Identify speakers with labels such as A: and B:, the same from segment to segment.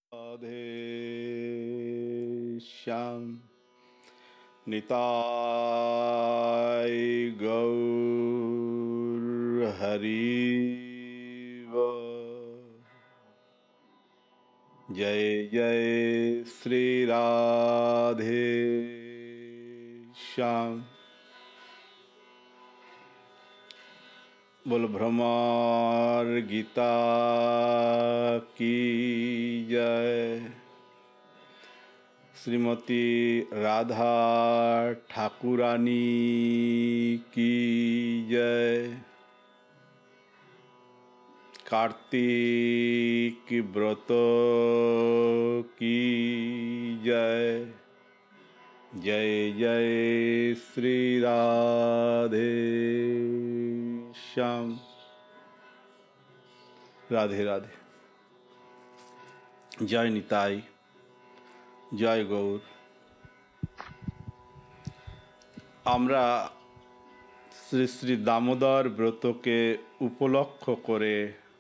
A: Radhe Shyam Nitai Gaur Hariva Jai Jai Sri Radhe Shyam बोल भ्रमर गीता की जय श्रीमती राधा ठाकुरानी की जय कार्तिक व्रत की जय जय जय श्री राधे श्याम राधे राधे जय निताई जय गौर আমরা শ্রী শ্রী দামোদর ব্রতকে উপলক্ষ করে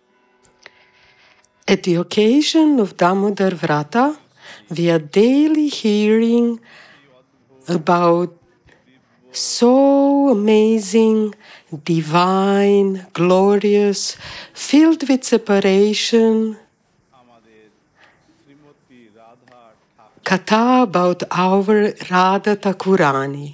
B: At the occasion of Damodar Vrata, we are daily hearing about so amazing, divine, glorious, filled with separation, katha about our Radha Thakurani.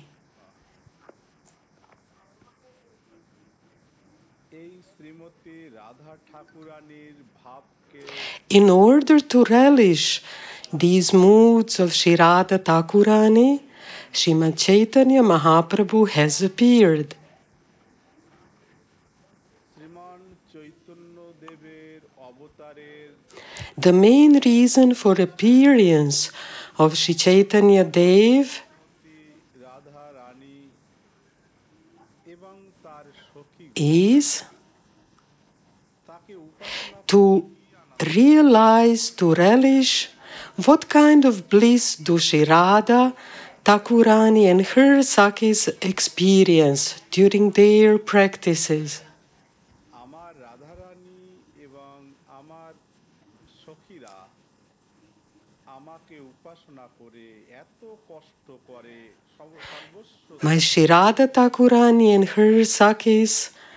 B: In order to relish these moods of Shri Radha Thakurani, Srimad Chaitanya Mahaprabhu has appeared. The main reason for appearance of Sri Chaitanya Dev is to realize, to relish what kind of bliss do Shri Radha Thakurani and her Sakhis experience during their practices. My Shri Radha Thakurani and her Sakhis,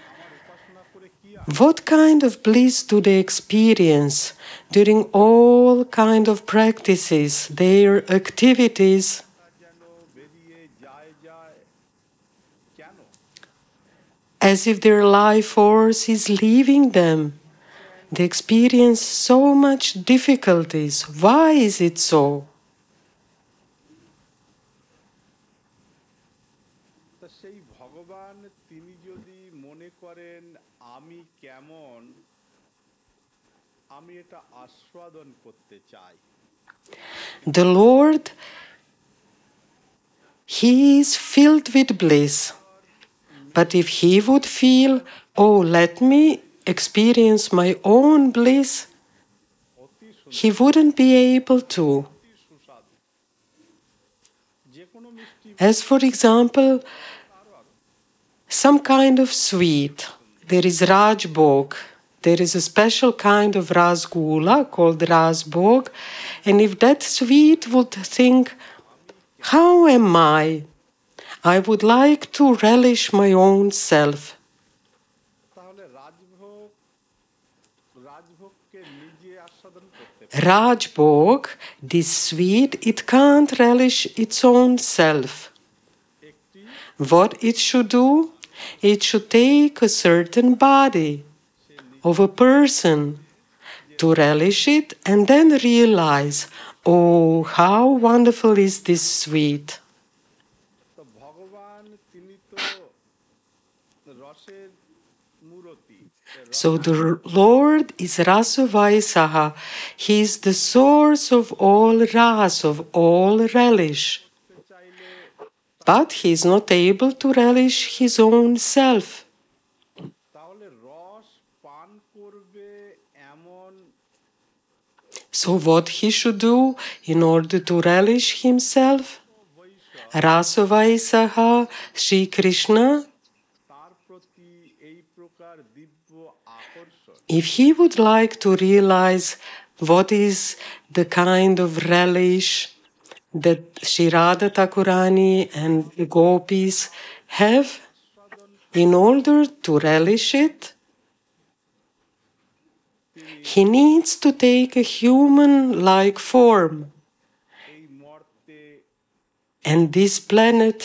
B: what kind of bliss do they experience during all kind of practices, their activities? As if their life force is leaving them. They experience so much difficulties. Why is it so? The Lord, He is filled with bliss. But if He would feel, oh, let me experience my own bliss, He wouldn't be able to. As for example, some kind of sweet. There is Rajbhog. There is a special kind of Rasgula called Rasbhog. And if that sweet would think, how am I? I would like to relish my own self. Rajbhog, this sweet, it can't relish its own self. What it should do? It should take a certain body of a person to relish it and then realize, oh, how wonderful is this sweet. So the Lord is Rasavaisaha. He is the source of all ras, of all relish. But he is not able to relish his own self. So what he should do in order to relish himself? Rasavaisaha Sri Krishna, if he would like to realize what is the kind of relish that Sri Radha Thakurani and the gopis have in order to relish it. He needs to take a human-like form.
A: এই মর্তে
B: And this planet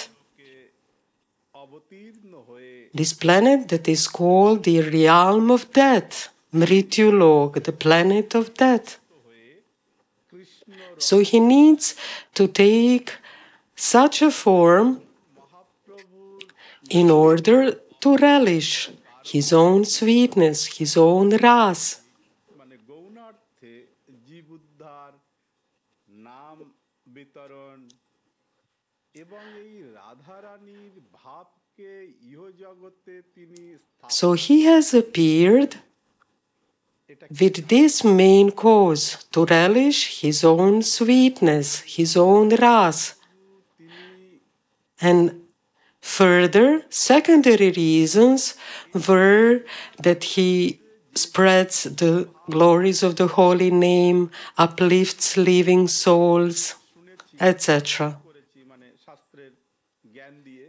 A: অবতীর্ণ হয়ে
B: This planet that is called the realm of death, Mrityulok, the planet of death.
A: Krishna
B: So he needs to take such a form
A: মহাপ্রভুর
B: in order to relish his own sweetness, his own ras.
A: মানে গৌণার্থে জীব উদ্ধার নাম বিতরণ এবং এই রাধারানীর ভাবকে ইহজগতে তিনি
B: So he has appeared with this main cause, to relish his own sweetness, his own ras. And further, secondary reasons were that he spreads the glories of the holy name, uplifts living souls, etc.
A: করেছি মানে শাস্ত্রের জ্ঞান দিয়ে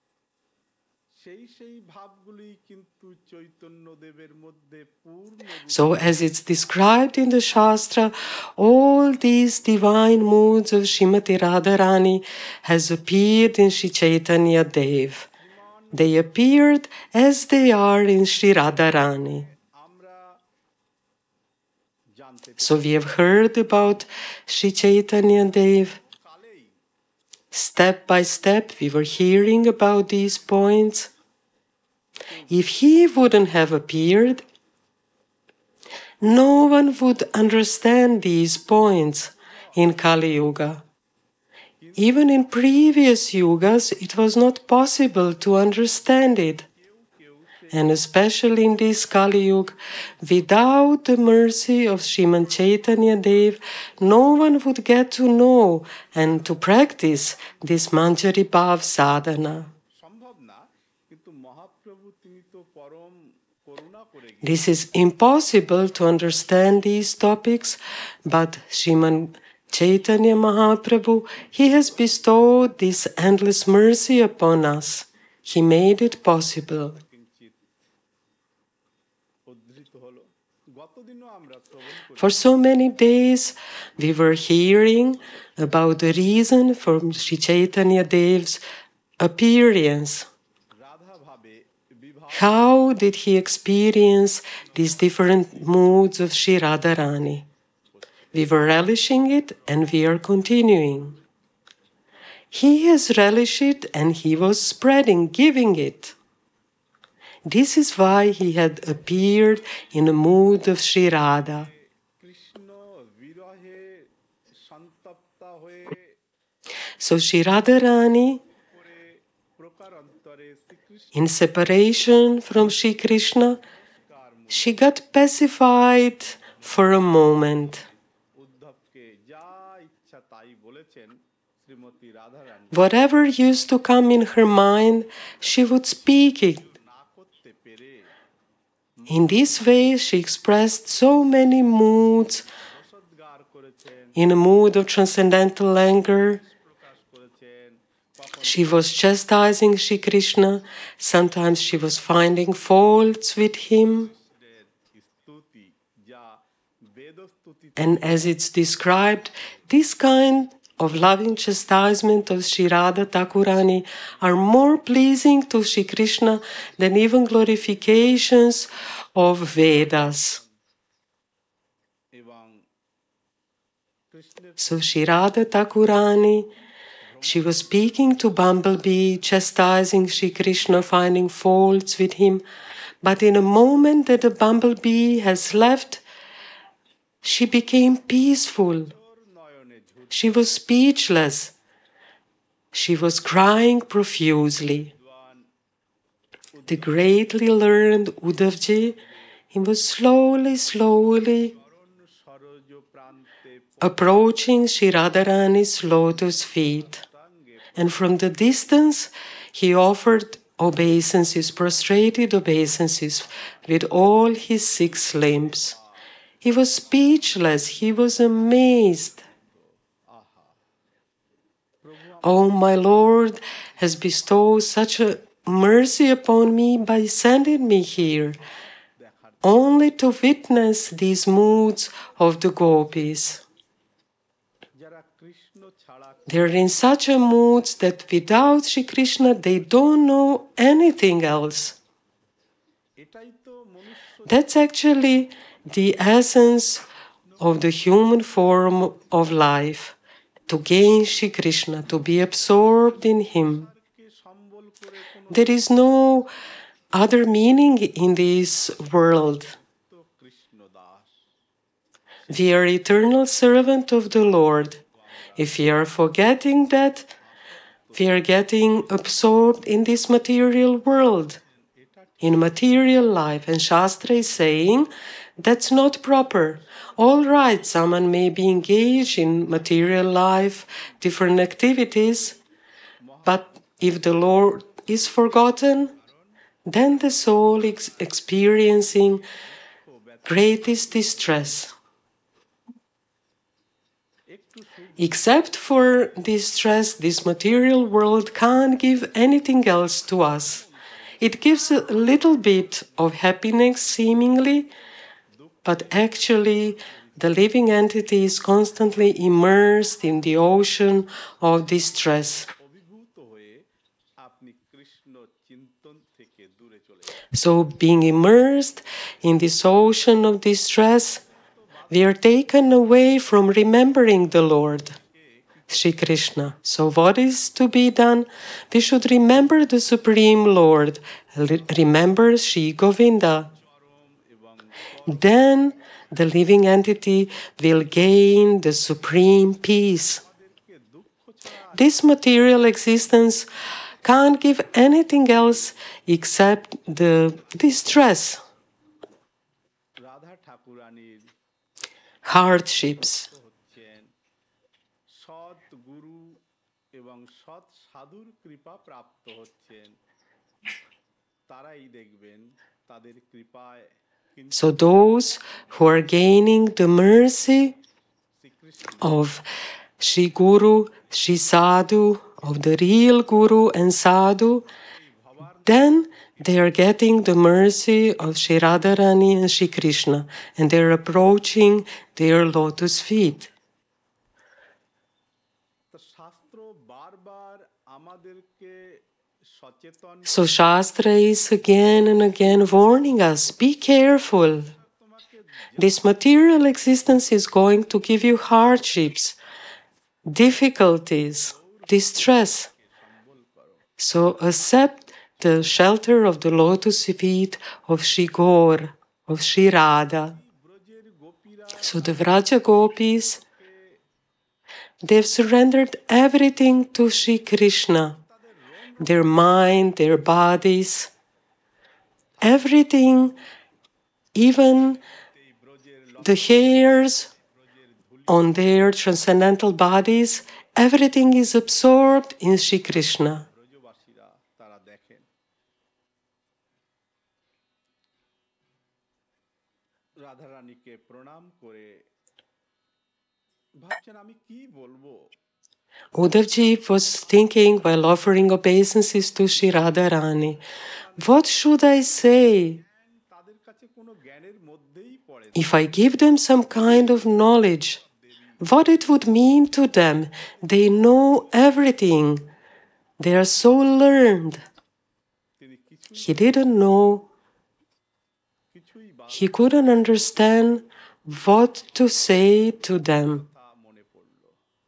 A: সেই ভাবগুলি কিন্তু চৈতন্যদেবের মধ্যে পূর্ণ
B: So, as it's described in the Shastra, all these divine moods of Srimati Radharani has appeared in Sri Chaitanya Dev. They appeared as they are in Sri Radharani.
A: আমরা জানতে
B: So, we have heard about Sri Chaitanya Dev.
A: কালেই
B: Step by step, we were hearing about these points. If he wouldn't have appeared, no one would understand these points in Kali Yuga. Even in previous yugas, it was not possible to understand it. And especially in this Kali Yuga, without the mercy of Sriman Chaitanya Dev, no one would get to know and to practice this Manjari Bhav sadhana.
A: সম্ভব না কিন্তু মহাপ্রভু তিনি তো পরম করুণা করে
B: This is impossible to understand these topics, but Sriman Chaitanya Mahaprabhu, he has bestowed this endless mercy upon us. He made it possible.
A: কিঞ্চিত উদ্ধৃত হলো গতদিনও আমরা শ্রবণ করি
B: For so many days, we were hearing about the reason for Sri Chaitanya Dev's appearance.
A: Radha ভাবে বিবাহ
B: How did he experience these different moods of Sri Radharani? We were relishing it and we are continuing. He has relished it and he was spreading, giving it. This is why he had appeared in the mood of Sri Radha.
A: Krishna বিরহে সন্তপ্তা হয়ে
B: So Sri Radharani,
A: করে প্রকারান্তরে Shrikrishna
B: in separation from Sri Krishna, she got pacified for a moment.
A: উদ্ধবকে যা ইচ্ছা তাই বলেছেন Shrimati Radharani
B: Whatever used to come in her mind, she would speak it.
A: না করতে পেরে
B: In this way, she expressed so many moods
A: রসোদ্গার করেছেন
B: in a mood of transcendental anger.
A: প্রকাশ করেছেন কখন
B: She was chastising Sri Krishna. Sometimes she was finding faults with him.
A: কৃষ্ণের স্তুতি যা বেদস্তুতি
B: And as it's described, this kind of loving chastisement of Sri Radha Thakurani are more pleasing to Sri Krishna than even glorifications of Vedas.
A: এবং কৃষ্ণের
B: So Sri Radha Thakurani, she was speaking to Bumblebee, chastising Sri Krishna, finding faults with him. But in a moment that the bumblebee has left, she became peaceful.
A: নয়নে ঝুট
B: She was speechless. She was crying profusely. The greatly learned Uddhavji, he was slowly
A: চরণ সরোজ প্রান্তে
B: approaching Sri Radharani's lotus feet. And from the distance, he offered obeisances, prostrated obeisances with all his 6 limbs. He was speechless, he was amazed. Oh, my Lord has bestowed such a mercy upon me by sending me here, only to witness these moods of the gopis.
A: যারা কৃষ্ণ ছাড়া
B: They're in such a mood that without Sri Krishna they don't know anything else.
A: এটাই তো মনুষ্য
B: That's actually the essence of the human form of life, to gain Sri Krishna, to be absorbed in Him.
A: কে সম্বল করে কোনো
B: There is no other meaning in this world.
A: তো Krishna Das
B: We are eternal servant of the Lord. If we are forgetting that, we are getting absorbed in this material world, in material life. And Shastra is saying that's not proper. All right, someone may be engaged in material life, different activities, but if the Lord is forgotten, then the soul is experiencing greatest distress. Except for distress, this material world can't give anything else to us. It gives a little bit of happiness, seemingly, but actually, the living entity is constantly immersed in the ocean of distress.
A: অভিভূত হয়ে আপনি কৃষ্ণ চিন্তন থেকে দূরে চলে
B: So, being immersed in this ocean of distress, we are taken away from remembering the Lord, Sri Krishna. So, what is to be done? We should remember the Supreme Lord, remember Sri Govinda. Then the living entity will gain the supreme peace. This material existence can't give anything else except the distress,
A: Radha ঠাকুরানীর
B: hardships.
A: হচ্ছেন সৎ গুরু এবং সৎ সাধুর কৃপা প্রাপ্ত হচ্ছেন তারাই দেখবেন তাদের কৃপায়
B: So those who are gaining the mercy of Sri Guru, Sri Sadhu, of the real Guru and Sadhu, then they are getting the mercy of Sri Radharani and Sri Krishna, and they are approaching their lotus feet.
A: তো শাস্ত্র বারবার আমাদেরকে সচেতন
B: So Shastra is again and again warning us, be careful. This material existence is going to give you hardships, difficulties, distress. So accept the shelter of the lotus feet of Sri Gaur, of Sri Radha.
A: ব্রজের গোপীরা
B: So the Vraja gopis, they've surrendered everything to Sri Krishna. Their mind, their bodies, everything, even the hairs on their transcendental bodies, everything is absorbed in Sri Krishna.
A: ব্রজবাসীরা তারা দেখেন রাধারানীকে প্রণাম করে ভাবছেন আমি কি বলবো
B: Uddhavji was thinking while offering obeisances to Sri Radharani, what should I say?
A: তাদের কাছে কোনো জ্ঞানের মধ্যেই পড়ে
B: If I give them some kind of knowledge, what it would mean to them? They know everything. They are so learned.
A: তিনি কিছুই
B: He didn't know,
A: কিছুই
B: he couldn't understand what to say to them.
A: বাধা মনে পড়ল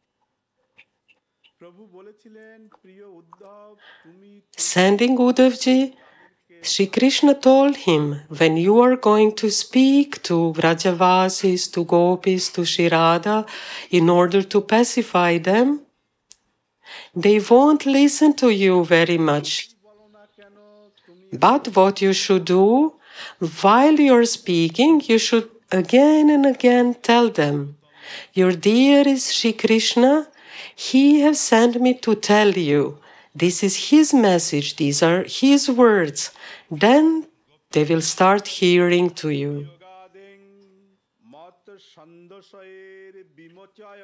A: প্রভু বলেছিলেন প্রিয় উদ্ধব তুমি
B: Sending Uddhavji, Sri Krishna told him, when you are going to speak to Vrajavasis, to Gopis, to Sri Radha, in order to pacify them, they won't listen to you very much.
A: বলো না কেন তুমি
B: But what you should do, while you're speaking, you should again and again tell them, your dearest Sri Krishna, he has sent me to tell you. This is his message, these are his words. Then they will start hearing to you.
A: যোগাদেং মত সন্দশয়ের বিমোচয়।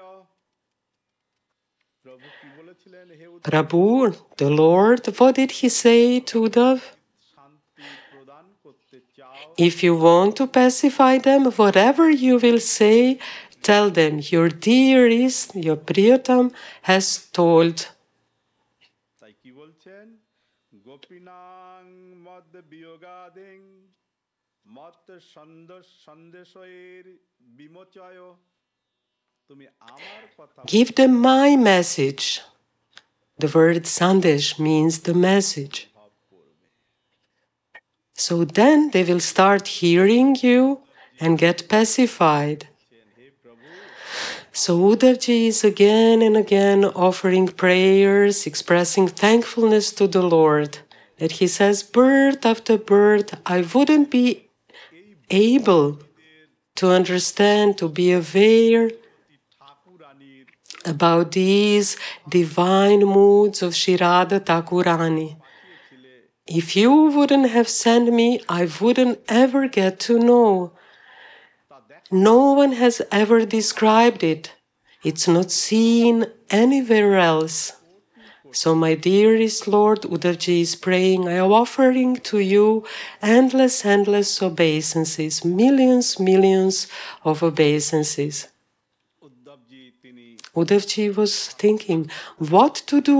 A: প্রভু কি বলেছিলেন হে Uddhav?
B: Prabhu, the Lord, what did he say to Uddhav?
A: শান্তি প্রদান করতে চাও,
B: If you want to pacify them, whatever you will say, tell them your dearest, your Priyatam has told.
A: তাই কি বলছেন? গোপিনাং মদ বিয়োগাদিং মত সন্দেশয়ের বিমোচয়। তুমি আমার কথা
B: Give them my message. The word Sandesh means the message.
A: ভাব করবে।
B: So then they will start hearing you and get pacified.
A: হে প্রভু,
B: So Uddhavji is again and again offering prayers, expressing thankfulness to the Lord. That he says, birth after birth, I wouldn't be able to understand, to be aware
A: ঠাকুরানীর
B: about these divine moods of Shri Radha Thakurani.
A: পাঠিয়েছিলে,
B: If you wouldn't have sent me, I wouldn't ever get to know.
A: তা দেখ
B: No one has ever described it. It's not seen anywhere else. So, my dearest Lord, Uddhavji is praying, I am offering to you endless, endless obeisances, millions of obeisances.
A: Uddhavji তিনি
B: Uddhavji was thinking what to do.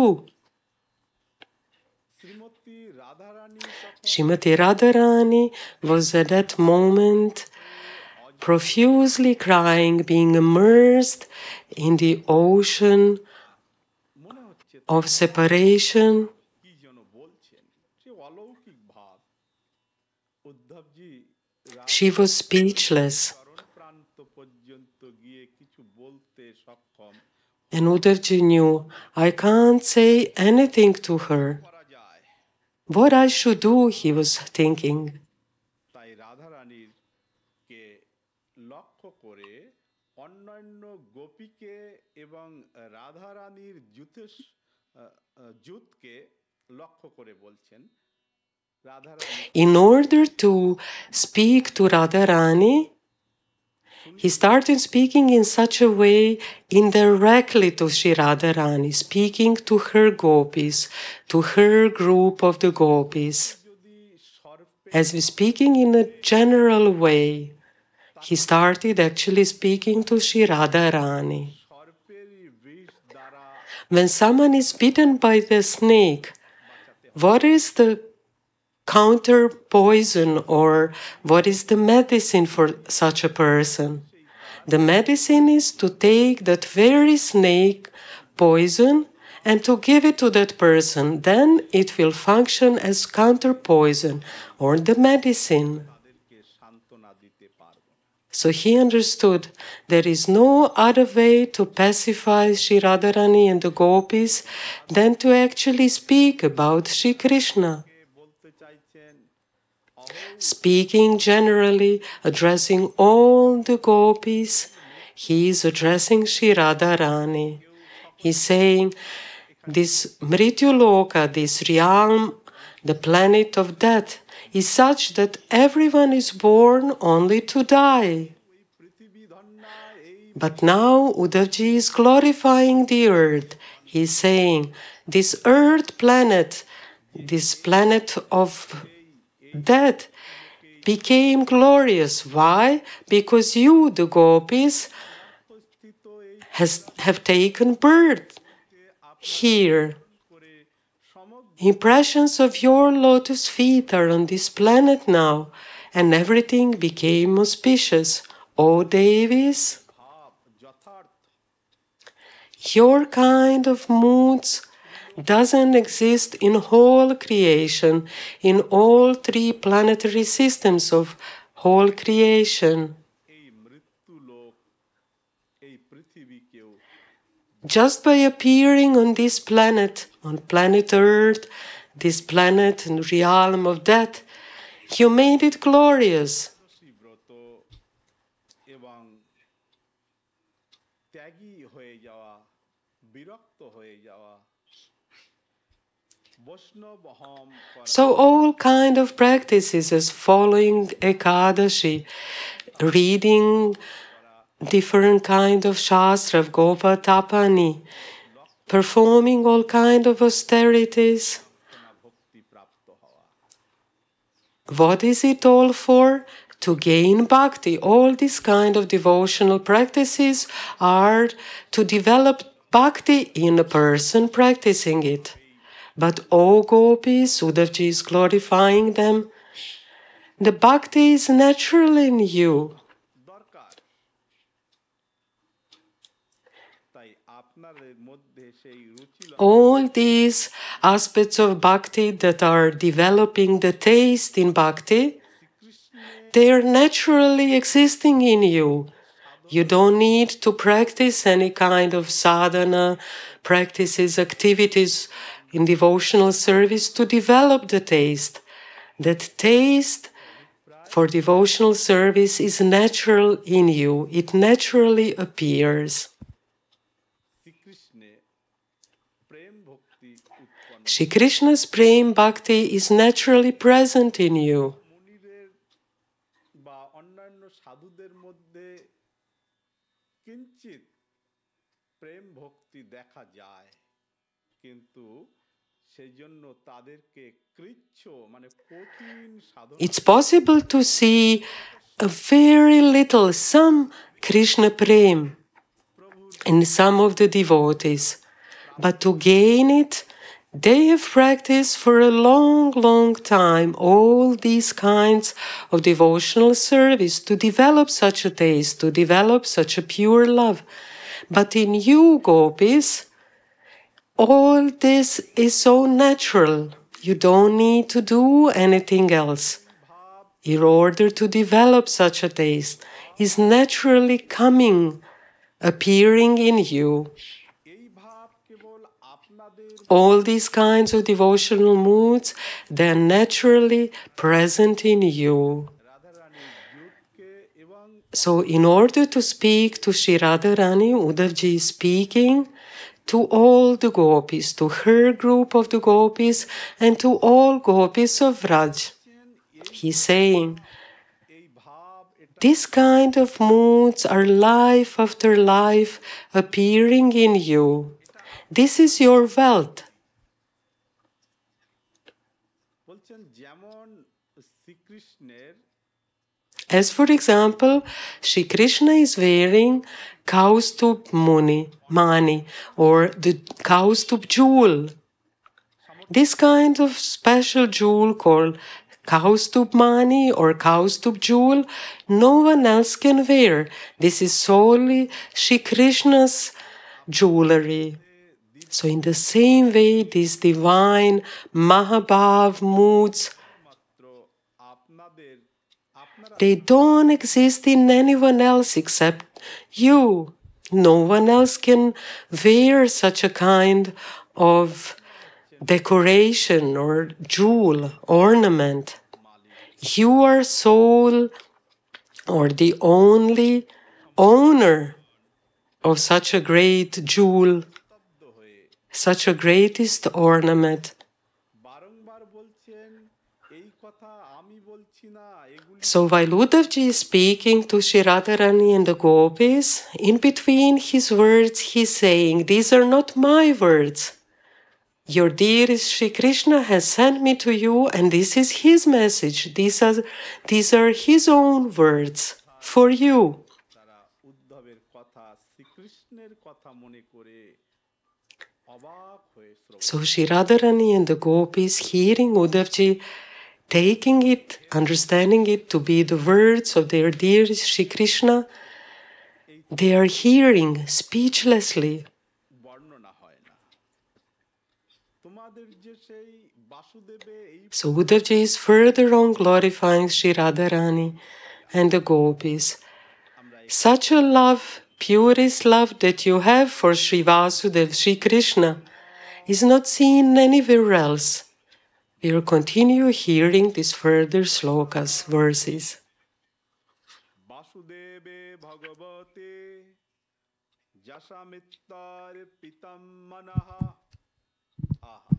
A: Shrimati Radharani তখন
B: Srimati Radharani was at that moment profusely crying, being immersed in the ocean
A: মনে হচ্ছে
B: of separation.
A: কি যেন বলছেন, সে অলৌকিক ভাব। Uddhavji
B: She was speechless,
A: চরণ প্রান্ত পর্যন্ত গিয়ে কিছু বলতে সক্ষম
B: and Uddhavji knew, I can't say anything to her.
A: করা যায়।
B: What I should do, he was thinking.
A: তাই রাধারানীর কে লক্ষ্য করে অন্যান্য গোপীকে এবং রাধারানীর জুতকে লক্ষ্য করে বলছেন, Radharani
B: In order to speak to Radharani, he started speaking in such a way indirectly to Sri Radharani, speaking to her gopis, to her group of the gopis.
A: যদি সর্পে
B: As we speaking in a general way, he started actually speaking to Sri Radharani.
A: সর্পের বিষ দ্বারা
B: When someone is bitten by the snake, what is the counter poison or what is the medicine for such a person? The medicine is to take that very snake poison and to give it to that person. Then it will function as counter poison or the medicine.
A: তাদেরকে সান্ত্বনা দিতে পারবো না।
B: So he understood there is no other way to pacify Sri Radharani and the gopis than to actually speak about Sri Krishna.
A: কে বলতে চাইছেন,
B: Speaking generally, addressing all the gopis, he is addressing Sri Radharani. He's saying, this Mrityuloka, this realm, the planet of death, is such that everyone is born only to die.
A: এই পৃথিবী ধন্যা, এই
B: But now Uddhavji is glorifying the earth. He's saying, this earth planet, this planet of death, became glorious. Why? Because you, the gopis,
A: স্থিত এই
B: have taken birth here.
A: করে সমগ্র
B: Impressions of your lotus feet are on this planet now, and everything became auspicious. O Devis,
A: ভাব যথার্থ
B: your kind of moods doesn't exist in whole creation, in all three planetary systems of whole creation.
A: এই মৃত্যু লোক এই পৃথিবীকেও
B: Just by appearing on this planet, on planet Earth, this planet and realm of death, you made it glorious.
A: ব্রত এবং ত্যাগী হয়ে যাওয়া, বিরক্ত হয়ে যাওয়া, বৈষ্ণব হম করা,
B: So all kind of practices as following Ekadashi, reading different kind of shastra of Gopa Tapani, performing all kind of austerities.
A: প্রার্থনা ভক্তি প্রাপ্ত হওয়া।
B: What is it all for? To gain bhakti. All these kind of devotional practices are to develop bhakti in a person practicing it. But all gopis, Uddhavji is glorifying them. The bhakti is natural in you.
A: দরকার, তাই আপনাদের মধ্যে সেই রুচি
B: All these aspects of bhakti that are developing the taste in bhakti, they are naturally existing in you. You don't need to practice any kind of sadhana, practices, activities in devotional service to develop the taste. That taste for devotional service is natural in you. It naturally appears.
A: শ্রীকৃষ্ণে প্রেম ভক্তি উৎপন্ন।
B: Shri Krishna's prem bhakti is naturally present in you.
A: মুনিদের বা অন্যান্য সাধুদের মধ্যে কিঞ্চিত প্রেম ভক্তি দেখা যায়, কিন্তু সেই জন্য তাদেরকে কৃচ্ছ মানে কঠিন সাধনা
B: It's possible to see a very little, some Krishna prem in some of the devotees. But to gain it, they have practiced for a long, long time all these kinds of devotional service to develop such a taste, to develop such a pure love. But in you, gopis, all this is so natural. You don't need to do anything else. In order to develop such a taste, is naturally coming, appearing in you.
A: এই ভাব কেবল আপনাদের
B: All these kinds of devotional moods, they're naturally present in you.
A: Radharani জুটকে এবং
B: So in order to speak to Shri Radharani, Uddhavji is speaking to all the gopis, to her group of the gopis and to all gopis of Vraj. He's saying,
A: এই ভাব এটা
B: this kind of moods are life after life appearing in you. This is your wealth.
A: বলছেন যেমন শ্রীকৃষ্ণের
B: As for example, Shri Krishna is wearing Kaustubh Mani or the Kaustubh jewel. This kind of special jewel called Kaustubh Mani or Kaustubh jewel, no one else can wear. This is solely Shri Krishna's jewelry. So in the same way, these divine Mahabhav moods,
A: মাত্র আপনাদের আপনারা
B: they don't exist in anyone else except you. No one else can wear such a kind of decoration or jewel, ornament. You are soul or the only owner of such a great jewel,
A: স্তব্ধ হয়ে
B: such a greatest ornament.
A: বারংবার বলছেন এই কথা আমি বলছি না, এগুলি
B: So while Uddhavji is speaking to Shri Radharani and the gopis, in between his words he's saying, these are not my words. Your dearest Shri Krishna has sent me to you and this is his message. These are his own words for you.
A: তারা উদ্ধবের কথা শ্রীকৃষ্ণের কথা মনে করে অবাক হয়ে শ্রবণ
B: So Shri Radharani and the gopis hearing Uddhavji, taking it, understanding it to be the words of their dearest Shri Krishna, they are hearing speechlessly.
A: বর্ণনা হয় না। তোমাদের যে সেই বাসুদেবে এই
B: So Uddhavji is further on glorifying Shri Radharani and the gopis.
A: আমরা
B: Such a love, purest love that you have for Shri Vasudev, Shri Krishna, is not seen anywhere else. We will continue hearing these further slokas, verses.
A: বাসুদেবে ভগবতে যশামিত্তার পিতাম্মনঃ। আহা,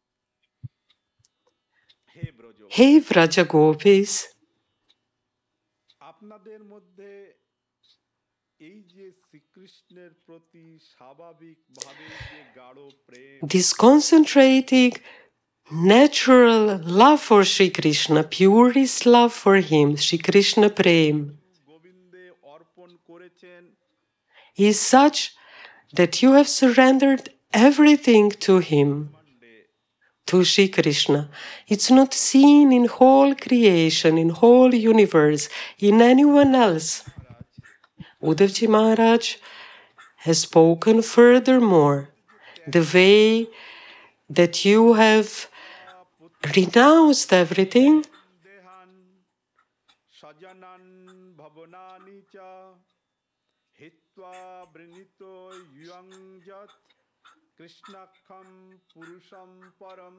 A: হে Braj,
B: Hey Vraja gopis,
A: আপনাদের মধ্যে এই যে শ্রীকৃষ্ণের প্রতি স্বাভাবিকভাবে যে গাঢ় প্রেম,
B: This concentrating natural love for Sri Krishna, purest love for him, Sri Krishna Prem,
A: গোবিন্দে অর্পণ করেছেন,
B: is such that you have surrendered everything to him, to Sri Krishna. It's not seen in whole creation, in whole universe, in anyone else. Uddhavji Maharaj has spoken furthermore the way that you have renounced everything
A: দেহান সজনান ভবনানি চ হিত্বা বৃণীত young যৎ কৃষ্ণাক্ষম পুরুষম পরম।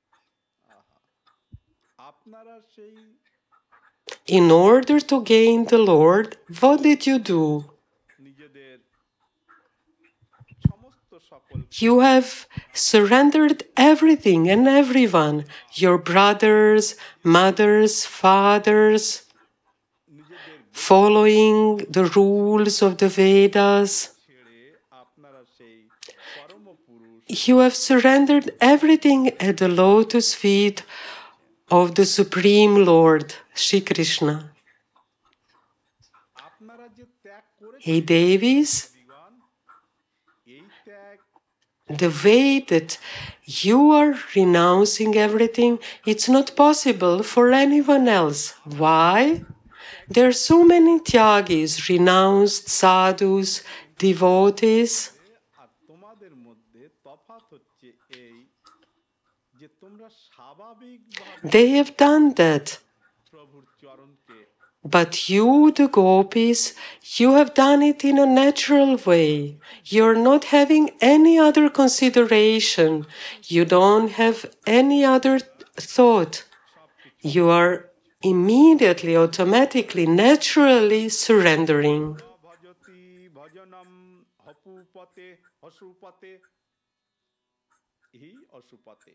A: আপনারা সেই
B: in order to gain the Lord. What did you do?
A: নিজেদের সমস্ত সকল
B: You have surrendered everything and everyone, your brothers, mothers, fathers,
A: নিজেদের
B: following the rules of the Vedas.
A: ছেড়ে আপনারা সেই পরম পুরুষ
B: You have surrendered everything at the lotus feet of the Supreme Lord, Sri Krishna.
A: আপনারা যে ত্যাগ করেছেন
B: Hey Devis,
A: জীবন, এই ত্যাগ
B: the way that you are renouncing everything, it's not possible for anyone else. Why? There are so many tyagis, renounced sadhus, devotees.
A: আর তোমাদের মধ্যে তফাৎ হচ্ছে এই যে তোমরা স্বাভাবিকভাবে
B: They have done that.
A: প্রভুর চরণকে
B: But you, the gopis, you have done it in a natural way. You're not having any other consideration. You don't have any other thought. You are immediately, automatically, naturally surrendering.
A: ভজতি ভজনম হপুপতে হসুপতে হি অসুপতে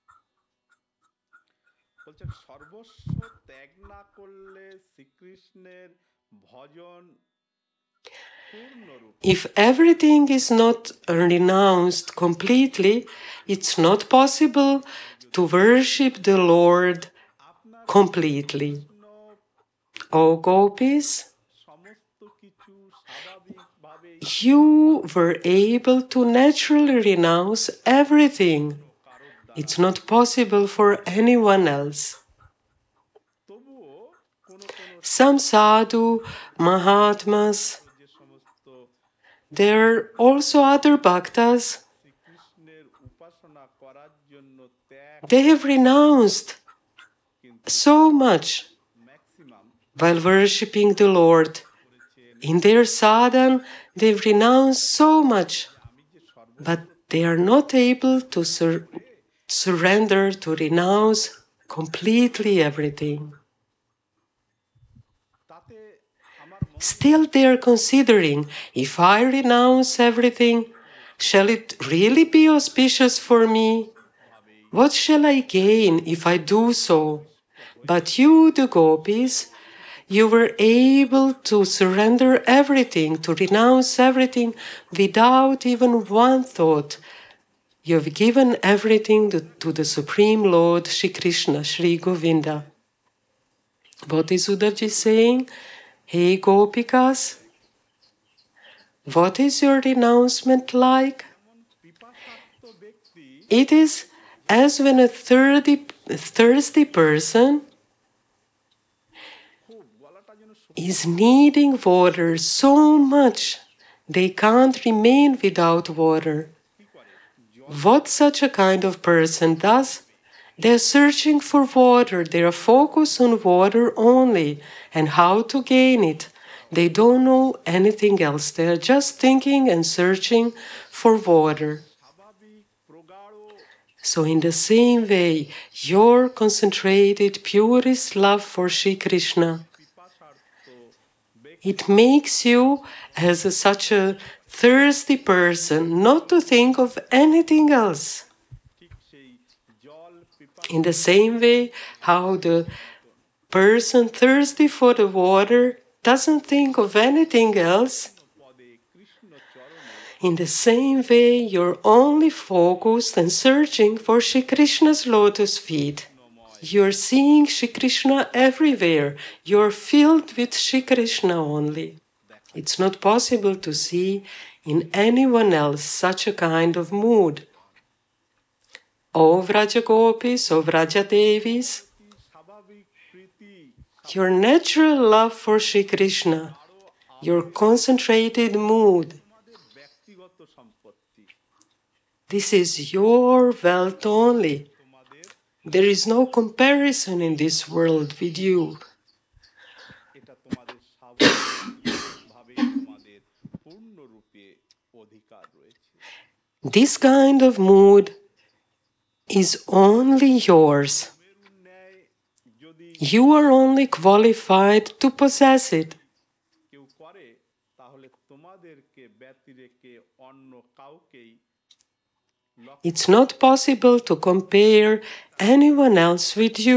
A: বলছে সর্বস্ব ত্যাগ না করলে শ্রীকৃষ্ণের ভজন পূর্ণরূপ
B: If everything is not renounced completely, it's not possible to worship the Lord completely. O gopis,
A: সমস্ত কিছু স্বাভাবিকভাবে
B: you were able to naturally renounce everything. It's not possible for anyone else.
A: তবুও কোনো কোনো
B: Some sadhu, mahatmas,
A: যে সমস্ত
B: there are also other bhaktas,
A: শ্রীকৃষ্ণের উপাসনা করার জন্য ত্যাগ
B: they have renounced so much
A: maximum
B: while worshipping the Lord. In their sadhana, they've renounced so much, but they are not able to surrender, to renounce completely everything.
A: তাতে আমার
B: Still, they are considering, if I renounce everything, shall it really be auspicious for me? What shall I gain if I do so? But you, the gopis, you were able to surrender everything, to renounce everything without even one thought. You have given everything to the Supreme Lord, Shri Krishna, Shri Govinda. What is Uddhavji saying? Hey Gopikas, what is your renouncement like?
A: পিপাসার্থ ব্যক্তি
B: It is as when a thirsty person
A: খুব গলাটা যেন
B: is needing water so much they can't remain without water.
A: কি করে
B: What such a kind of person does? They're searching for water. They are focused on water only and how to gain it. They don't know anything else. They are just thinking and searching for water.
A: স্বাভাবিক প্রগাঢ়
B: So in the same way, your concentrated, purest love for Sri Krishna,
A: পিপাসার্থ
B: it makes you as such a thirsty person not to think of anything else.
A: ঠিক সেই জল
B: In the same way, how the person thirsty for the water doesn't think of anything else, In the same way, you're only focused and searching for Shri Krishna's lotus feet. You're seeing Shri Krishna everywhere. You're filled with Shri Krishna only. It's not possible to see in anyone else such a kind of mood. O Vrajagopis, O Vrajadevis,
A: স্বাভাবিক প্রীতি
B: your natural love for Shri Krishna, your concentrated mood,
A: তোমাদের ব্যক্তিগত সম্পত্তি
B: this is your wealth only.
A: তোমাদের
B: There is no comparison in this world with you.
A: এটা তোমাদের স্বাভাবিকভাবে তোমাদের পূর্ণরূপে অধিকার রয়েছে
B: This kind of mood is only yours.
A: মেরুর ন্যায় যদি
B: You are only qualified to possess it.
A: কেউ করে তাহলে তোমাদেরকে ব্যতি রেখে অন্য কাউকেই
B: It's not possible to compare anyone else with you.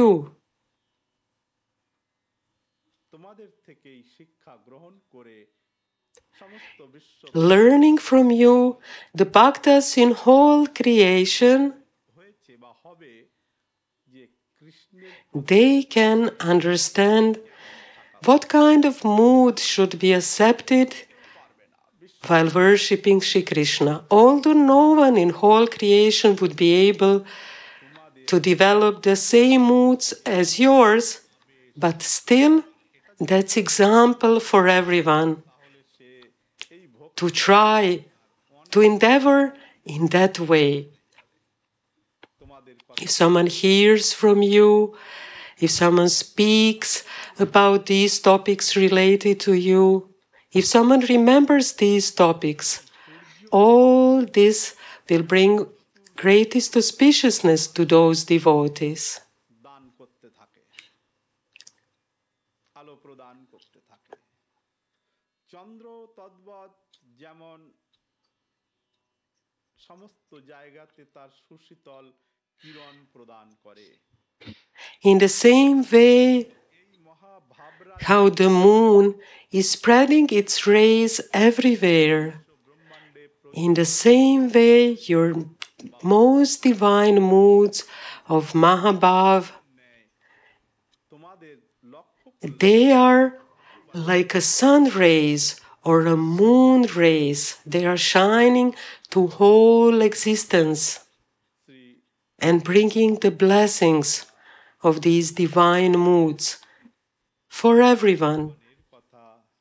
A: তোমাদের থেকেই শিক্ষা গ্রহণ করে সমস্ত বিশ্ব
B: Learning from you, the bhaktas in whole creation,
A: হয়েছে বা হবে যে কৃষ্ণের
B: they can understand what kind of mood should be accepted while worshipping Shri Krishna. Although no one in whole creation would be able to develop the same moods as yours, but still, that's example for everyone
A: তাহলে সে এই ভক্তি
B: to try, to endeavor in that way.
A: তোমাদের
B: If someone hears from you, if someone speaks about these topics related to you, if someone remembers these topics, all this will bring greatest auspiciousness to those devotees.
A: দান করতে থাকে আলো প্রদান করতে থাকে চন্দ্র তদ্বৎ যেমন সমস্ত জায়গাতে তার সুশীতল কিরণ প্রদান করে
B: In the same way,
A: এই মহাভাবরা
B: how the moon is spreading its rays everywhere,
A: ব্রহ্মাণ্ডে
B: in the same way, your most divine moods of Mahabhav,
A: তোমাদের লক্ষ্য
B: they are like a sun rays or a moon rays. They are shining to whole existence
A: Shri
B: and bringing the blessings of these divine moods for everyone.
A: গণের কথা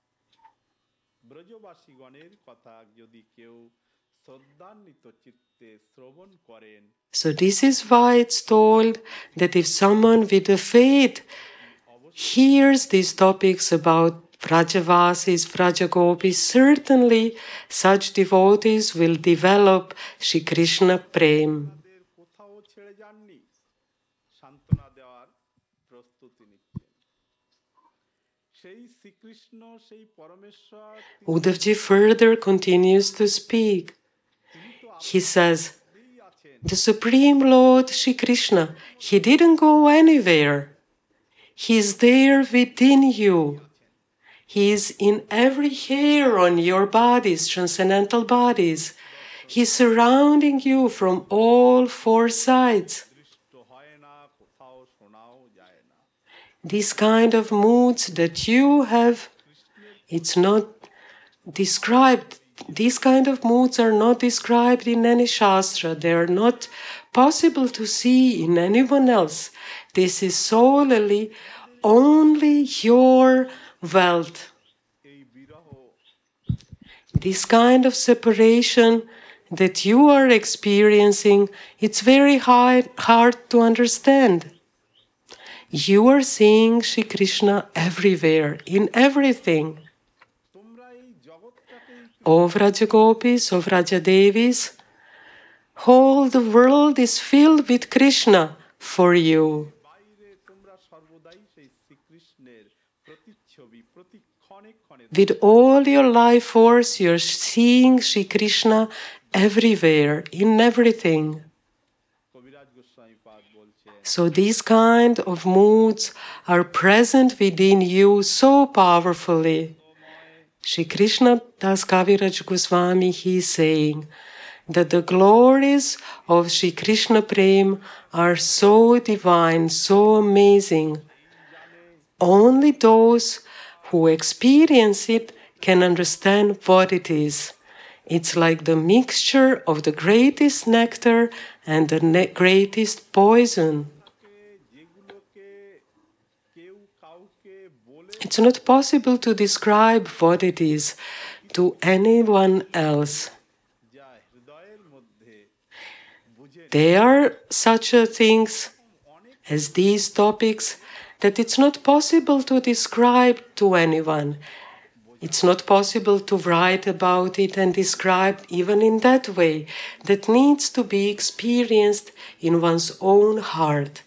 A: ব্রজবাসীগণের কথা যদি কেউ শ্রদ্ধান্বিত চিত্তে শ্রবণ করেন
B: So this is why it's told that if someone with a faith hears these topics about Vrajavasis, Vrajagopis, certainly such devotees will develop Shri Krishna Prem.
A: তাদের কোথাও ছেড়ে যাননি সান্ত্বনা দেওয়ার প্রস্তুতি নিচ্ছেন সেই শ্রীকৃষ্ণ সেই পরমেশ্বর
B: Uddhavji further continues to speak.
A: তিনি তো
B: He says,
A: আপনিই আছেন
B: the Supreme Lord Shri Krishna, He didn't go anywhere. He is there within you. He is in every hair on your bodies, transcendental bodies. He is surrounding you from all four sides.
A: দৃষ্ট হয় না কোথাও শোনাও যায় না
B: These kind of moods that you have, it's not described. These kind of moods are not described in any shastra. They are not possible to see in anyone else. This is solely only your wealth.
A: এই বিরহ
B: This kind of separation that you are experiencing, it's very hard to understand. You are seeing Shri Krishna everywhere, in everything.
A: তোমরা এই জগৎটাকেই
B: O Vrajagopis, O Vrajadevis, all the world is filled with Krishna for you.
A: বাইরে তোমরা সর্বদাই সেই শ্রীকৃষ্ণের প্রতিচ্ছবি প্রতি ক্ষণে ক্ষণে
B: With all your life force, you're seeing Shri Krishna everywhere, in everything.
A: কবিরাজ গোস্বামী পাদ বলছেন
B: So these kind of moods are present within you so powerfully. Shri Krishna Das Kaviraj Goswami, he is saying that the glories of Shri Krishna Prem are so divine, so amazing. Only those who experience it can understand what it is. It's like the mixture of the greatest nectar and the greatest poison. It's not possible to describe what it is to anyone else. There are such things as these topics that it's not possible to describe to anyone. It's not possible to write about it and describe even in that way. That needs to be experienced in one's own heart.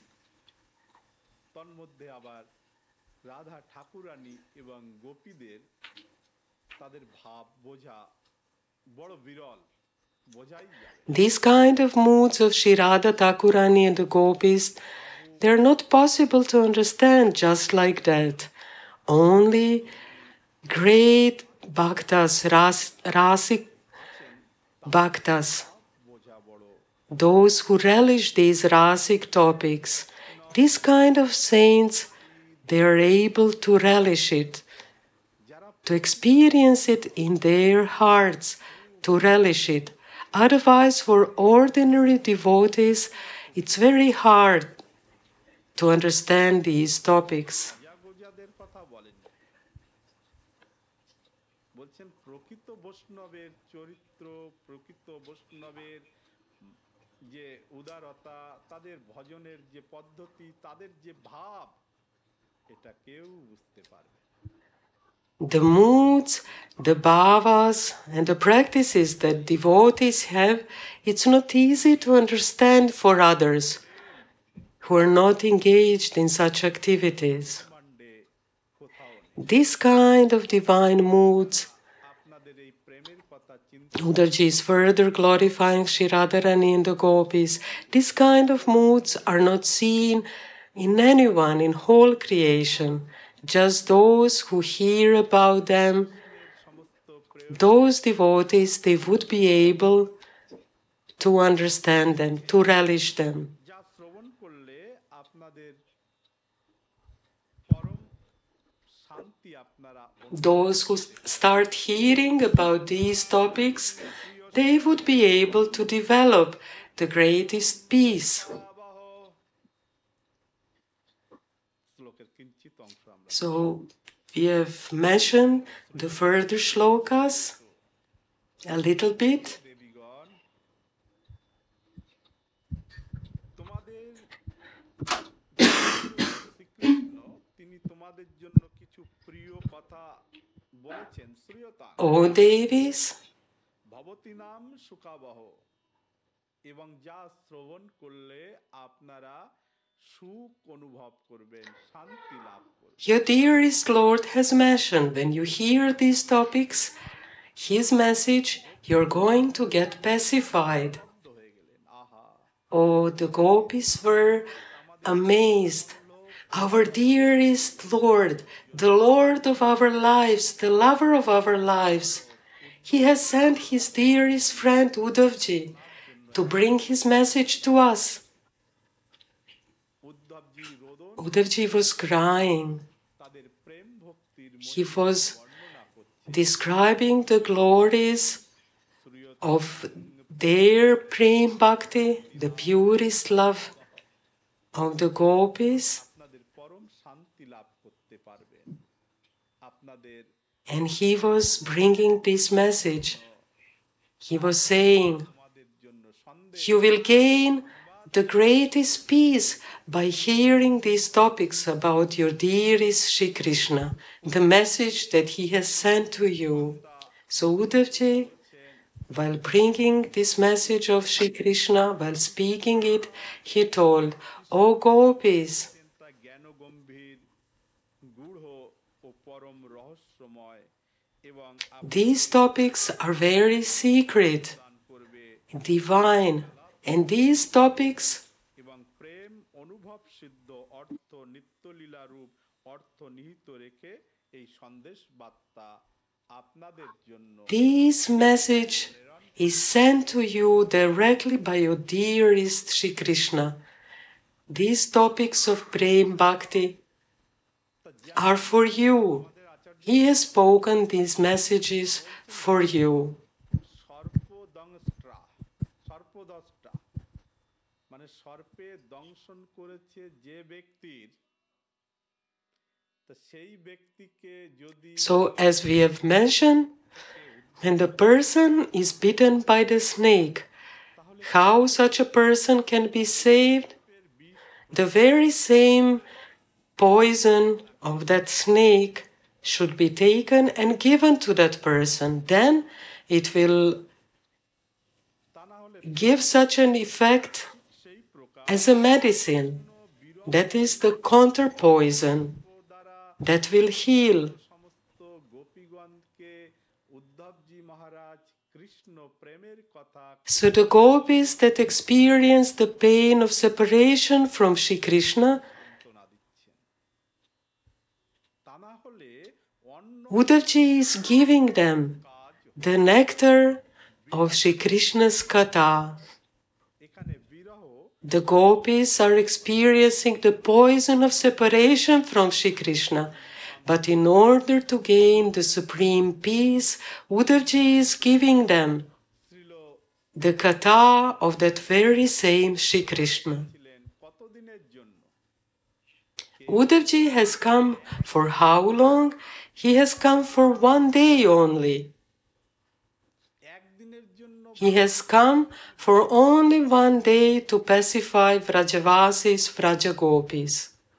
B: These kind of moods of Shri Radha Thakurani and the Gopis, they're not possible to understand just like that. Only great bhaktas, rasic bhaktas, those who relish these rasic topics, these kind of saints, they are able to relish it, to experience it in their hearts, to relish it. Otherwise, for ordinary devotees, it's very hard to understand these topics. The moods, the bhavas, and the practices that devotees have, it's not easy to understand for others who are not engaged in such activities. This kind of divine moods, Uddhavji is further glorifying Shri Radharani and the Gopis. These kind of moods are not seen in anyone in whole creation. Just those who hear about them, those devotees, they would be able to understand them, to relish them. Those who start hearing about these topics, they would be able to develop the greatest peace. So we have mentioned the further shlokas a little bit. O Devis, your dearest Lord has mentioned when you hear these topics, his message, you're going to get pacified. Oh, the Gopis were amazed. Our dearest Lord, the Lord of our lives, the lover of our lives, he has sent his dearest friend Uddhavji to bring his message to us. Uddhavji was crying. He was describing the glories of their Prem Bhakti, the purest love of the Gopis. And he was bringing this message. He was saying, you will gain the greatest peace by hearing these topics about your dearest Shri Krishna, the message that he has sent to you. So Uddhavji, while bringing this message of Shri Krishna, while speaking it, he told, O Gopis, these topics are very secret, divine, and these topics
A: আপনাদের জন্য
B: This message is sent to you directly by your dearest Shri Krishna. These topics of Prem Bhakti are for you. He has spoken these messages for you.
A: সর্পদষ্টা মানে সর্পে দংশন করেছে যে ব্যক্তির, তা সেই ব্যক্তিকে যদি
B: So, as we have mentioned, when the person is bitten by the snake, how such a person can be saved? The very same poison of that snake should be taken and given to that person. Then it will give such an effect as a medicine. That is the counter poison that will heal.
A: সমস্ত গোপীগণকে উদ্ধবজি মহারাজ কৃষ্ণ প্রেমের কথা
B: So the gopis that experience the pain of separation from Shri Krishna,
A: সান্ত্বনা দিচ্ছেন। তা না হলে অন্য
B: Uddhavji is giving them the nectar of Shri Krishna's katha.
A: এখানে বিরহ
B: The gopis are experiencing the poison of separation from Shri Krishna. But in order to gain the supreme peace, Uddhavji is giving them
A: Srila
B: the katha of that very same Shri Krishna.
A: ছিলেন কতদিনের জন্য?
B: Uddhavji has come for how long? He has come for 1 day only.
A: একদিনের জন্য
B: He has come for only 1 day to pacify Vrajavasis, Vrajagopis.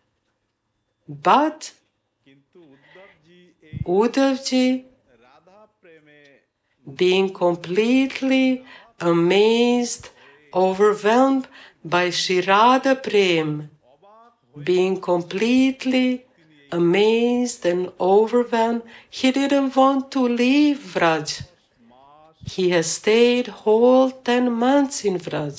B: But
A: কিন্তু উদ্ধবজি এই
B: Uddhavji,
A: Radha প্রেমে
B: being completely amazed, overwhelmed by Shirada Prem,
A: অবাক
B: being completely amazed and overwhelmed, he didn't want to leave Vraj.
A: Mass
B: He has stayed whole 10 months in Vraj.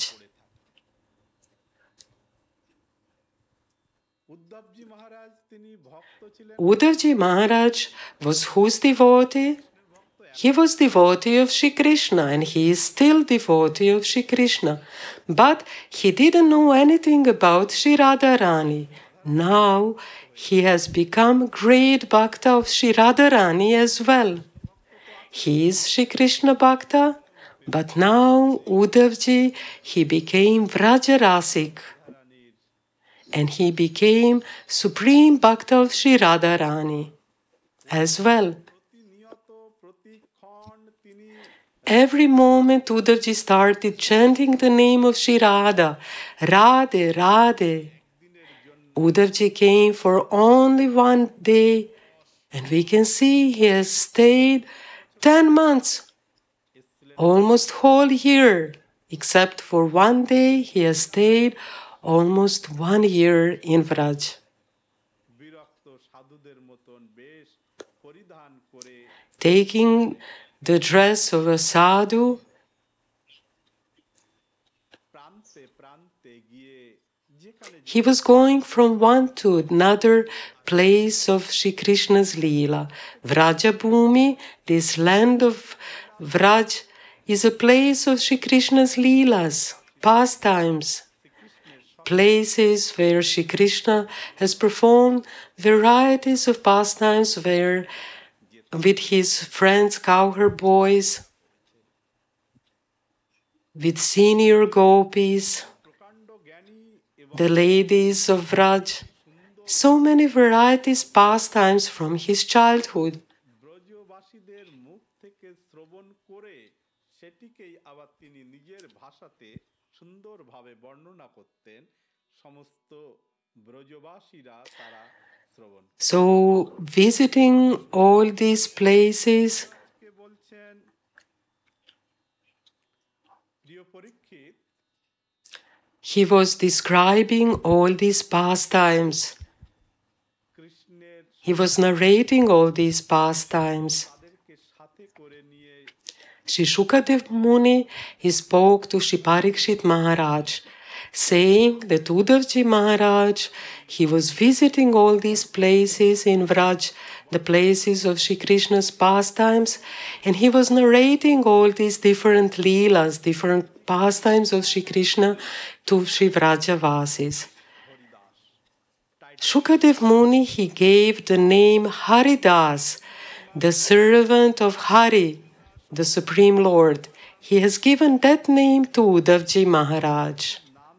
A: Uddhavji মহারাজ তিনি ভক্ত ছিলেন,
B: Uddhavji Maharaj was whose devotee? He was devotee of Shri Krishna and he is still devotee of Shri Krishna. But he didn't know anything about Shri Radharani. Now he has become great bhakta of Shri Radharani as well. He is Shri Krishna bhakta, but now Uddhavji, he became Vrajarasik. And he became supreme bhakta of Shri Radharani as well.
A: প্রতিনিয়ত প্রতিক্ষণ তিনি
B: Every moment Uddhavji started chanting the name of Shri Radha, Radhe, Radhe. Uddhavji came for only 1 day, and we can see he has stayed 10 months, almost whole year. Except for 1 day, he has stayed almost 1 year in Vraj.
A: বিরক্ত সাধুদের মতন বেশ পরিধান করে
B: Taking the dress of a sadhu,
A: প্রান্তে প্রান্তে গিয়ে যেখানে
B: he was going from one to another place of Shri Krishna's Leela. Vrajabhumi, this land of Vraj, is a place of Shri Krishna's Leelas, pastimes, places where Shri Krishna has performed varieties of pastimes where with his friends, cowherd boys, with senior gopis,
A: প্রকাণ্ড জ্ঞানী এবং
B: the ladies of Vraj, so many varieties, pastimes from his childhood.
A: ব্রজবাসীদের মুখ থেকে শ্রবণ করে সেটিকেই আবার তিনি নিজের ভাষাতে সুন্দরভাবে বর্ণনা করতেন, সমস্ত ব্রজবাসীরা তারা শ্রবণ।
B: So, visiting all these places,
A: কে বলছেন, প্রিয় পরীক্ষিত,
B: he was describing all these pastimes.
A: কৃষ্ণের
B: He was narrating all these pastimes.
A: তাদেরকে সাথে করে নিয়ে
B: Shri Shukadev Muni, he spoke to Shri Parikshit Maharaj saying that Uddhavji Maharaj, he was visiting all these places in Vraj, the places of Shri Krishna's pastimes, and he was narrating all these different leelas, different pastimes of Shri Krishna to Shri Vrajavasis. Shukadev Muni, he gave the name Haridas, the servant of Hari, the Supreme Lord. He has given that name to Uddhavji Maharaj.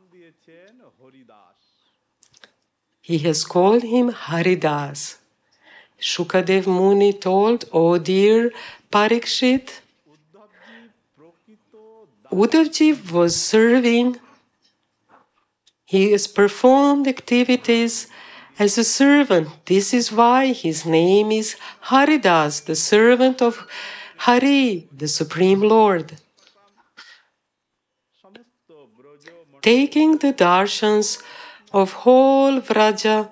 B: He has called him Haridas. Shukadev Muni told, "Oh dear Parikshit, Uddhavji was serving, he has performed activities as a servant. This is why his name is Haridas, the servant of Hari, the Supreme Lord." Taking the darshans of whole Vraja,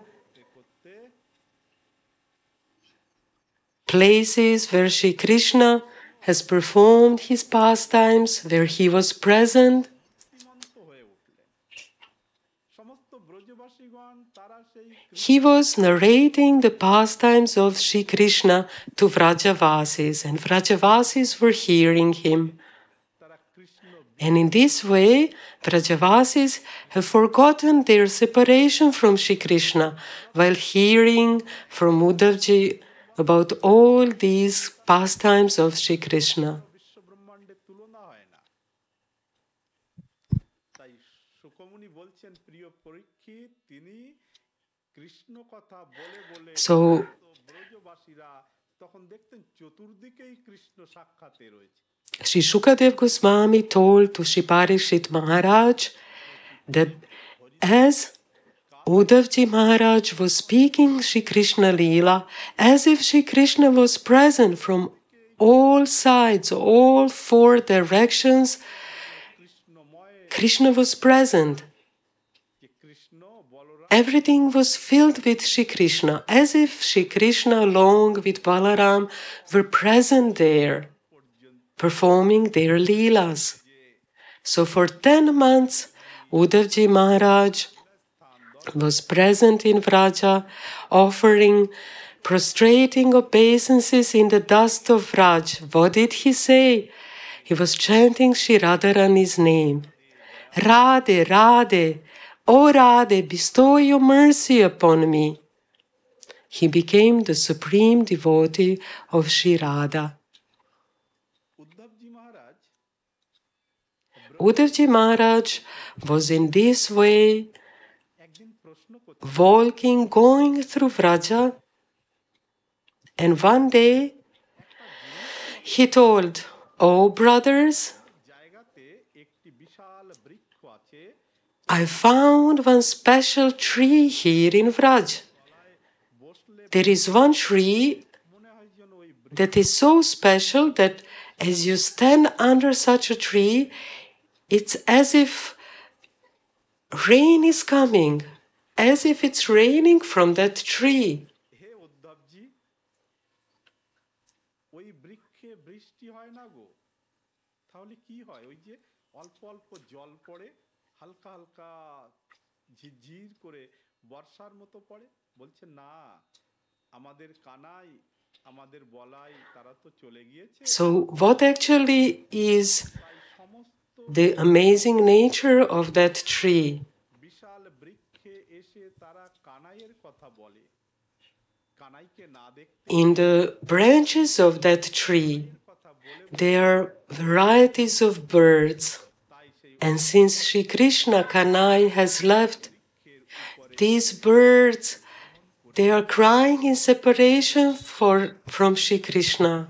B: places where Shri Krishna has performed his pastimes, where he was present, he was narrating the pastimes of Shri Krishna to Vrajavasis, and Vrajavasis were hearing him. And in this way, Vrajavasis have forgotten their separation from Shri Krishna while hearing from Uddhavji about all these pastimes of Shri Krishna. So, Sri Shukadev Goswami told to Sri Parikshit Maharaj that as Uddhavji Maharaj was speaking Shri Krishna Leela, as if Shri Krishna was present from all sides, all four directions, Krishna was present. Everything was filled with Shri Krishna, as if Shri Krishna along with Balaram were present there, performing their leelas. So for 10 months, Uddhavji Maharaj was present in Vraja, offering prostrating obeisances in the dust of Vraj. What did he say? He was chanting Shri Radharani's name. Radhe, Radhe, O Radhe, bestow your mercy upon me. He became the supreme devotee of Shri Radha. Uddhavji Maharaj was in this way walking, going through Vraja, and one day he told, "Oh brothers, I found one special tree here in Vraj. There is one tree that is so special that as you stand under such a tree, it's as if rain is coming, as if it's raining from that tree." So what actually is the amazing nature of that tree? In the branches of that tree, there are varieties of birds. And since Shri Krishna Kanai has left, these birds, they are crying in separation from Shri Krishna,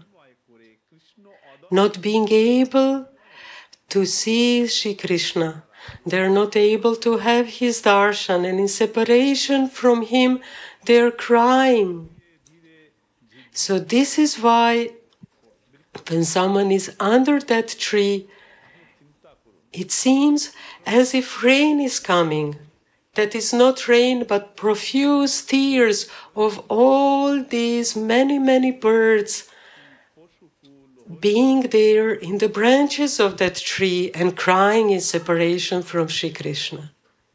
B: not being able to see Shri Krishna. They are not able to have his darshan, and in separation from him, they are crying. So this is why when someone is under that tree, it seems as if rain is coming. That is not rain, but profuse tears of all these many, many birds being there in the branches of that tree and crying in separation from Sri Krishna.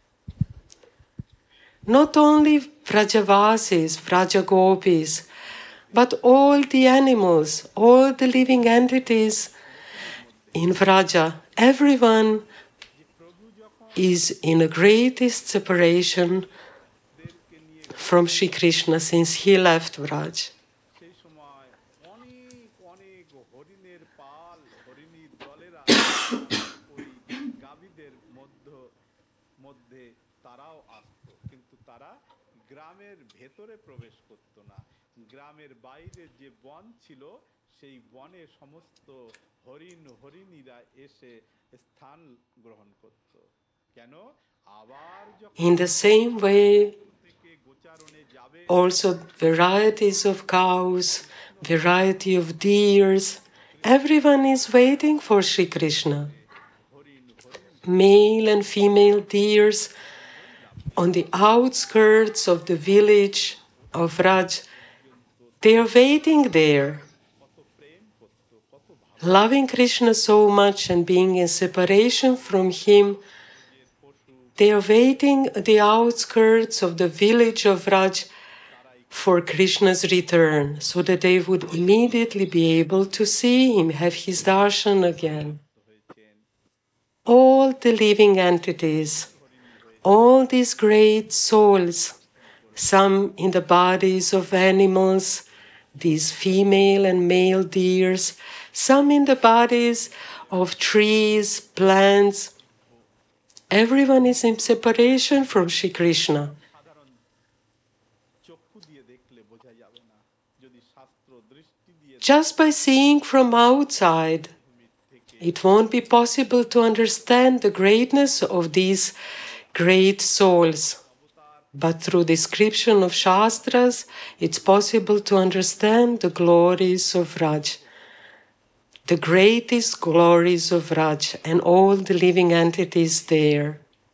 B: Not only Vrajavasis, Vrajagopis, but all the animals, all the living entities in Vraja, everyone is in a greatest separation from Sri Krishna since he left Vraj.
A: সেই সময় অনেক অনেক হরিণের পাল হরিণীর দলেরা ওই গাভীদের মধ্যে তারাও আসতো, কিন্তু তারা গ্রামের ভেতরে প্রবেশ করতো না। গ্রামের বাইরে যে বন ছিল সেই বনে সমস্ত হরিণীরা এসে স্থান গ্রহণ করত। কেন? আবার যখন
B: In the same way, also varieties of cows, variety of deers, everyone is waiting for Sri Krishna. Male and female deers on the outskirts of the village of Vraj, they are waiting there. Loving Krishna so much and being in separation from him, they are waiting at the outskirts of the village of Vraj for Krishna's return, so that they would immediately be able to see him, have his darshan again. All the living entities, all these great souls, some in the bodies of animals, these female and male deers, some in the bodies of trees, plants, everyone is in separation from Sri Krishna. Just by seeing from outside, it won't be possible to understand the greatness of these great souls. But through description of Shastras, it's possible to understand the glories of Vraj, the greatest glories of Vraj and all the living entities there.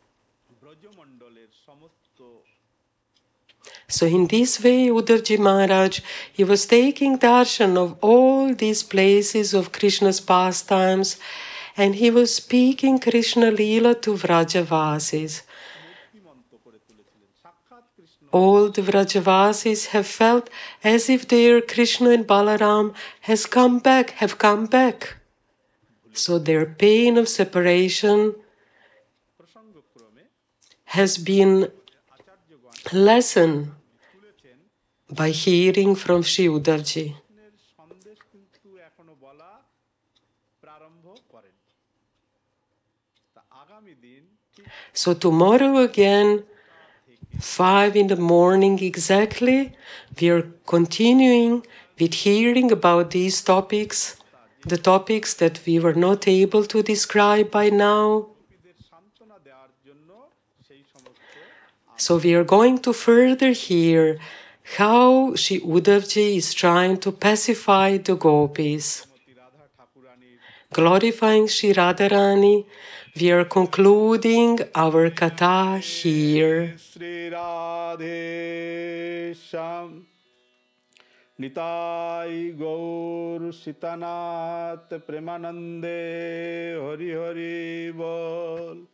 B: So in this way, Uddhavji Maharaj, he was taking darshan of all these places of Krishna's pastimes, and he was speaking Krishna Leela to Vrajavasis. All the Vrajavasis have felt as if their Krishna and Balaram have come back. So their pain of separation has been lessened by hearing from Sri Uddhavji. So tomorrow again, 5 in the morning exactly, we are continuing with hearing about these topics, the topics that we were not able to describe by now. So we are going to further hear how Sri Uddhavji is trying to pacify the gopis. Glorifying Sri Radharani, we are concluding our katha here.
A: Sri Radhe Sham Nitai Gaur Sitanat Premanande Hari Hari Bol.